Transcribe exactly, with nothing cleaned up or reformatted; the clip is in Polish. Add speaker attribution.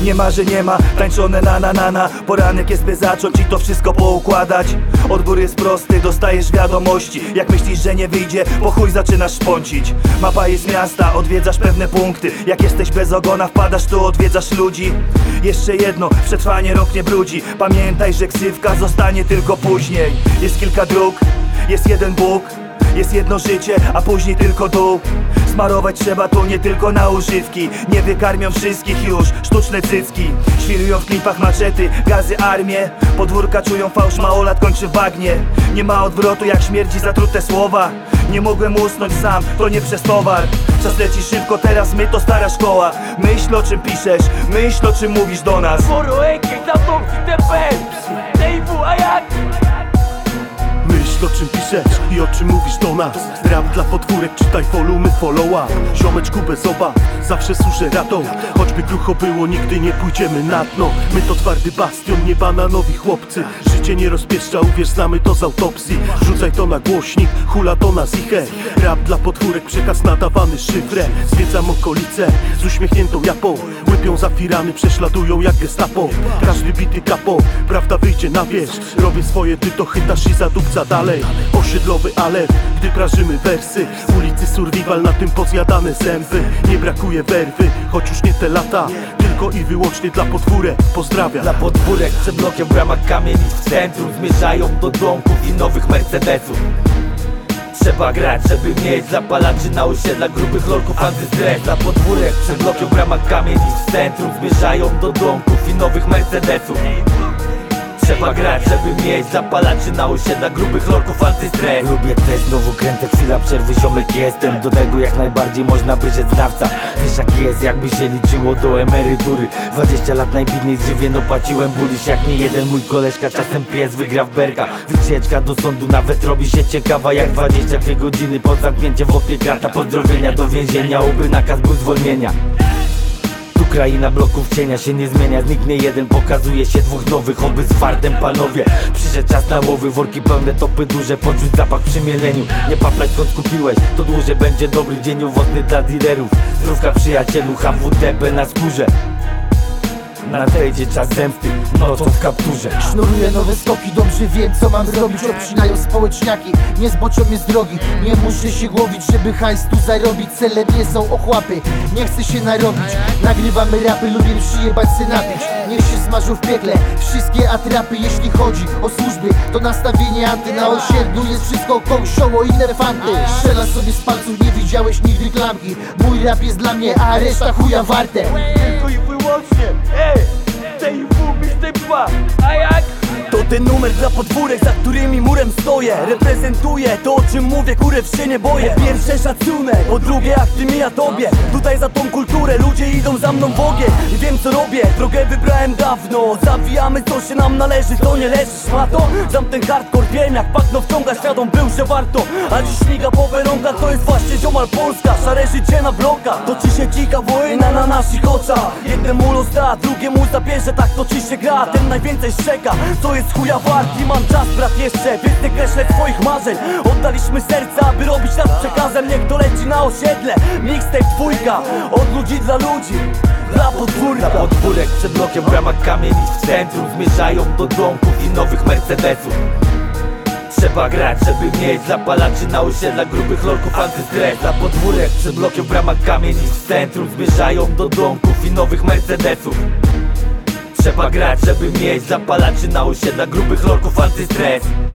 Speaker 1: Nie ma, że nie ma, tańczone na na na na. Poranek jest by zacząć i to wszystko poukładać. Odbór jest prosty, dostajesz wiadomości. Jak myślisz, że nie wyjdzie, po chuj zaczynasz szpącić. Mapa jest miasta, odwiedzasz pewne punkty. Jak jesteś bez ogona, wpadasz tu, odwiedzasz ludzi. Jeszcze jedno, przetrwanie rok nie brudzi. Pamiętaj, że ksywka zostanie tylko później. Jest kilka dróg, jest jeden Bóg, jest jedno życie, a później tylko dół. Smarować trzeba tu nie tylko na używki. Nie wykarmią wszystkich już sztuczne cycki. Świrują w klipach maczety, gazy armię. Podwórka czują fałsz, małolat kończy w bagnie. Nie ma odwrotu jak śmierdzi zatrute słowa. Nie mogłem usnąć sam, to nie przez towar. Czas leci szybko, teraz my to stara szkoła. Myśl o czym piszesz, myśl o czym mówisz do nas.
Speaker 2: Moro ekej, za tą T P Dejwu, a jak?
Speaker 3: Myśl o czym piszesz i o czym mówisz do nas. Rap dla podwórek, czytaj volumy, followa. Ziomeczku bez obaw, zawsze służę ratą. Choćby krucho było, nigdy nie pójdziemy na dno. My to twardy bastion, nie bananowi chłopcy. Życie nie rozpieszcza, uwierz, znamy to z autopsji. Rzucaj to na głośnik, hula to na zichę. Rap dla podwórek, przekaz nadawany szyfrę. Zwiedzam okolice z uśmiechniętą japą. Łypią za firany, prześladują jak gestapo. Każdy bity kapo, prawda wyjdzie na wierzch. Robię swoje, ty to chytasz i zadupca dalej. Osiedlowy alert, gdy prażymy wersy. Ulicy survival, na tym pozjadane zęby. Nie brakuje werwy, choć już nie te lata. Tylko i wyłącznie dla podwórek, pozdrawiam.
Speaker 2: Dla podwórek przed blokiem w ramach kamienic w centrum. Zmierzają do domków i nowych Mercedesów. Trzeba grać, żeby mieć zapalaczy na osiedlach grubych lolków antystres. Dla podwórek przed blokiem w ramach kamienic w centrum. Zmierzają do domków i nowych Mercedesów. Trzeba grać, żeby mieć zapalaczy na osiedlach grubych lolków antystres. Lubię też, znowu kręcę, chwila przerwy, ziomek jestem. Do tego jak najbardziej można wyrzec znawca. Wiesz jak jest, jakby się liczyło do emerytury. Dwadzieścia lat najbidniej z żywien opłaciłem bulisz. Jak nie jeden mój koleżka, czasem pies wygra w berka. Wycieczka do sądu nawet robi się ciekawa. Jak dwadzieścia dwie godziny po zamknięcie w oknie karta. Pozdrowienia do więzienia, oby nakaz był zwolnienia. Tu kraina bloków cienia się nie zmienia. Zniknie jeden, pokazuje się dwóch nowych. Oby z fartem panowie. Przyszedł czas na łowy, worki pełne, topy duże. Poczuć zapach przy mieleniu. Nie paplać skąd kupiłeś, to dłużej będzie dobry dzień owocny dla dealerów. Zdrówka przyjacielu, H W D P na skórze. Nadejdzie czas zemsty, nocą w kapturze.
Speaker 4: Sznuruję nowe skoki, dobrze wiem co mam zrobić. Obcinają społeczniaki, nie zboczą mnie z drogi. Nie muszę się głowić, żeby hajs tu zarobić. Cele nie są ochłapy, nie chcę się narobić. Nagrywamy rapy, lubię przyjebać se napić. Niech się smażą w piekle wszystkie atrapy. Jeśli chodzi o służby, to nastawienie anty. Na osiedlu jest wszystko kołsioło, inne fanty. Strzela sobie z palców, nie widziałeś nigdy klamki. Mój rap jest dla mnie, a reszta chuja warte.
Speaker 2: Tylko i wyłącznie, ej, Dejwu, mister dwa, a jak?
Speaker 1: To ten numer dla podwórek, za którymi murem stoję. Reprezentuję to, o czym mówię, kurew się nie boję. Pierwsze szacunek, po drugie jak ty mija tobie. Tutaj za tą kulturę, ludzie idą za mną w ogień. I wiem co robię, drogę wybrałem dawno. Zawijamy co się nam należy, co nie leży szmato. Znam ten hardcore, wiem jak bagno wciąga. Świadom był, że warto, a dziś śmiga po weronkach. To jest właśnie ziomal Polska, szare życie na blokach. Toczy się dzika wojna na naszych oczach. Jednemu los da, drugiemu zabierze, tak toczy się gra. Ten najwięcej szczeka, co jest chuja wart. I mam czas brat jeszcze, więc nie kreślę twoich marzeń. Oddaliśmy serca, aby robić nad przekazem. Niech to leci na osiedle, mixtape dwójka. Od ludzi dla ludzi, dla podwórka.
Speaker 2: Dla podwórek przed blokiem w ramach kamienic w centrum. Zmierzają do domków i nowych Mercedesów. Trzeba grać, żeby mieć zapalaczy na osiedlach grubych lolków antystres. Dla podwórek przed blokiem w ramach kamienic w centrum. Zmierzają do domków i nowych Mercedesów. Trzeba grać, żeby mieć zapalaczy na osiedlach grubych lolków antystres.